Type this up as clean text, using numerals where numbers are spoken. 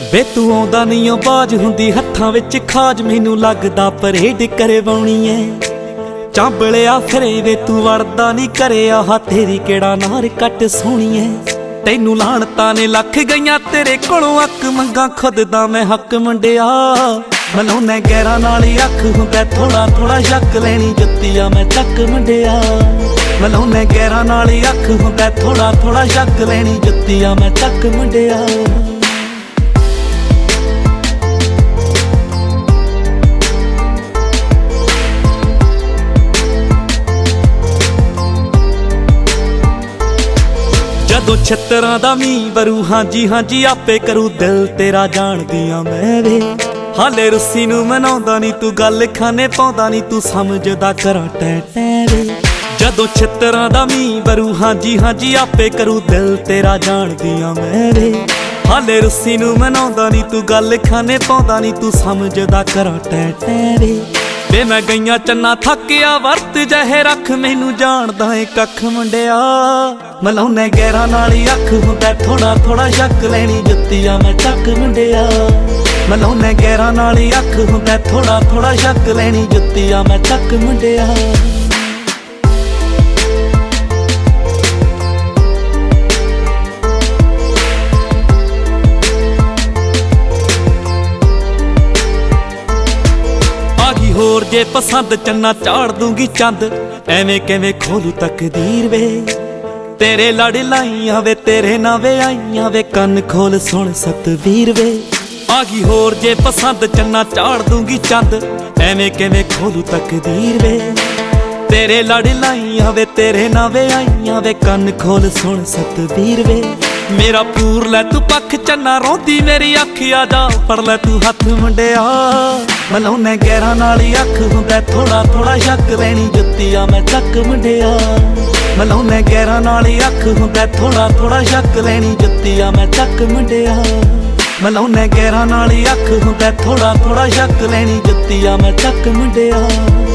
ਵੇ ਤੂੰ ਆਉਂਦਾ ਨਹੀਂ ਓ ਬਾਜ ਹੁੰਦੀ ਹੱਥਾਂ ਵਿੱਚ ਖਾਜ, ਮੈਨੂੰ ਲੱਗਦਾ ਪਰੇਡ ਕਰਵਾਉਣੀ ਐ। ਚਾਂਬਲਿਆ ਫਿਰੇ ਵੇ ਤੂੰ ਵੜਦਾ ਨਹੀਂ ਘਰੇ, ਆਹ ਤੇਰੀ ਕਿਹੜਾ ਨਾਰ ਕੱਟ ਸੋਹਣੀ ਐ। ਤੈਨੂੰ ਲਾਹਣਤਾਂ ਨੇ ਲੱਖ ਗਈਆਂ ਤੇਰੇ ਕੋਲੋਂ, ਅੱਕ ਮੰਗਾ ਖੁਦ ਦਾ ਮੈਂ ਹੱਕ ਮੁੰਡਿਆ। ਮਲਾਉਣੇ ਗੈਰਾਂ ਨਾਲ ਹੀ ਅੱਖ ਹੁੰਦਾ ਥੋੜਾ ਥੋੜਾ, ਸ਼ੱਕ ਲੈਣੀ ਜੁੱਤੀਆਂ ਮੈਂ ਚੱਕ ਮੁੰਡਿਆ। ਮਲਾਉਣੇ ਗੈਰਾਂ ਨਾਲ ਹੀ ਅੱਖ ਹੁੰਦਾ ਥੋੜਾ ਥੋੜਾ, ਸ਼ੱਕ ਲੈਣੀ ਜੁੱਤੀਆਂ ਮੈਂ ਚੱਕ ਮੁੰਡਿਆ। ਜਦੋਂ ਛਿੱਤਰਾਂ ਦਾ ਮੀਂਹ ਵਰੂ, ਹਾਂਜੀ ਹਾਂਜੀ ਆਪੇ ਕਰੂ ਦਿਲ ਤੇਰਾ ਜਾਣਦੀਆਂ ਮੈਂ ਵੇ। ਹਾਲੇ ਰੁੱਸੀ ਨੂੰ ਮਨਾਉਂਦਾ ਨੀ ਤੂੰ, ਗੱਲ ਖਾਨੇ ਪਾਉਂਦਾ ਨੀ ਤੂੰ, ਸਮਝਦਾ ਕਰਾਂ ਟੈ ਟੈ ਵੇ। ਜਦੋਂ ਛਿੱਤਰਾਂ ਦਾ ਮੀਂਹ ਵਰੂ, ਹਾਂਜੀ ਹਾਂਜੀ ਆਪੇ ਕਰੂ ਦਿਲ ਤੇਰਾ ਜਾਣਦੀਆਂ ਮੈਂ ਵੇ। ਹਾਲੇ ਰੁੱਸੀ ਨੂੰ ਮਨਾਉਂਦਾ ਨੀ ਤੂੰ, ਗੱਲ ਖਾਨੇ ਪਾਉਂਦਾ ਨੀ ਤੂੰ, ਸਮਝਦਾ ਕਰਾਂ ਟੈ ਟੈ ਵੇ। ਵੇ ਮੈਂ ਗਈਆਂ ਚੰਨਾ ਥੱਕਿਆ ਵਰਤ ਜਿਹੇ ਰੱਖ, ਮੈਨੂੰ ਜਾਣਦਾ ਏ ਕੱਖ ਮੁੰਡਿਆ। ਮਲਾਉਣੇ ਗੈਰਾਂ ਨਾਲ ਹੀ ਅੱਖ ਹੁੰਦਾ ਥੋੜਾ ਥੋੜਾ, ਸ਼ੱਕ ਲੈਣੀ ਜੁੱਤੀਆਂ ਮੈਂ ਚੱਕ ਮੁੰਡਿਆ। ਮਲਾਉਣੇ ਗੈਰਾਂ ਨਾਲ ਹੀ ਅੱਖ ਹੁੰਦਾ ਥੋੜਾ ਥੋੜਾ, ਸ਼ੱਕ ਲੈਣੀ ਜੁੱਤੀਆਂ ਮੈਂ ਚੱਕ ਮੁੰਡਿਆ। ਹੋਰ ਜੇ ਪਸੰਦ ਚੰਨਾ ਚਾੜ ਦੂੰਗੀ ਚੰਦ, ਐਵੇਂ ਕਿਵੇਂ ਖੋਲੂ ਤਕਦੀਰ ਵੇ। ਤੇਰੇ ਲੜ ਲਾਈਆਂ ਵੇ ਤੇਰੇ ਨਾਵੇਂ ਆਈਆਂ ਵੇ, ਕੰਨ ਖੋਲ ਸੁਣ ਸਤਵੀਰ ਵੇ। ਆ ਗਈ ਹੋਰ ਜੇ ਪਸੰਦ ਚੰਨਾ ਚਾੜ ਦੂੰਗੀ ਚੰਦ, ਐਵੇਂ ਕਿਵੇਂ ਖੋਲੂ ਤਕਦੀਰ ਵੇ। ਤੇਰੇ ਲੜ ਲਾਈਆਂ ਵੇ ਤੇਰੇ ਨਾਵੇਂ ਆਈਆਂ ਵੇ, ਕੰਨ ਖੋਲ ਸੁਣ ਸਤਵੀਰ ਵੇ। ਮੇਰਾ ਪੂਰ ਲੈ ਤੂੰ ਪੱਖ ਚੰਨਾ ਰੋਂਦੀ ਮੇਰੀ ਅੱਖ, ਆ ਜਾ ਫੜ ਲੈ ਤੂੰ ਹੱਥ ਮੁੰਡਿਆ। ਮਲਾਉਣੇ ਗੈਰਾਂ ਨਾਲ ਹੀ ਅੱਖ ਹੁੰਦਾ ਥੋੜਾ ਥੋੜਾ, ਸ਼ੱਕ ਲੈਣੀ ਜੁੱਤੀਆਂ ਮੈਂ ਚੱਕ ਮੁੰਡਿਆ। ਮਲਾਉਣੇ ਗੈਰਾਂ ਨਾਲ ਹੀ ਅੱਖ ਹੁੰਦਾ ਥੋੜਾ ਥੋੜਾ, ਸ਼ੱਕ ਲੈਣੀ ਜੁੱਤੀਆਂ ਮੈਂ ਚੱਕ ਮੁੰਡਿਆ। ਮਲਾਉਣੇ ਗੈਰਾਂ ਨਾਲ ਹੀ ਅੱਖ ਹੁੰਦਾ ਥੋੜਾ ਥੋੜਾ, ਸ਼ੱਕ ਲੈਣੀ ਜੁੱਤੀਆਂ ਮੈਂ ਚੱਕ ਮੁੰਡਿਆ।